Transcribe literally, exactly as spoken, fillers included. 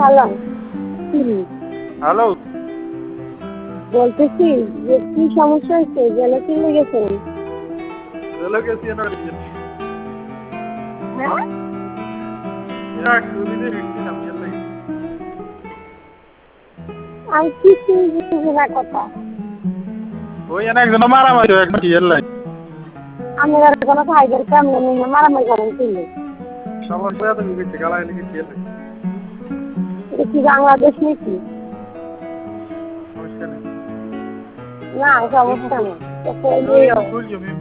Hello hello বলতেছি যে কি সমস্যা হয়েছে জেলে চলে গেছেন? জেলে গেছি না হ্যাঁ এক দুদিনে ঢুকছিলাম জেলে আমি কিছুই বুঝি না কথা। ওই এনে একজন মারামারি হয় একটা জেলে আমি আর কোনো ভাইদের কেমন নিয়ে মারামারি করেন ছিল। সবার বয়া তো গেছে গালায় লেগে জেলে এটা কি বাংলাদেশ নাকি? সমস্যা নেই না সমস্যা ফেসবুক নেই। তো এই যে খুলছি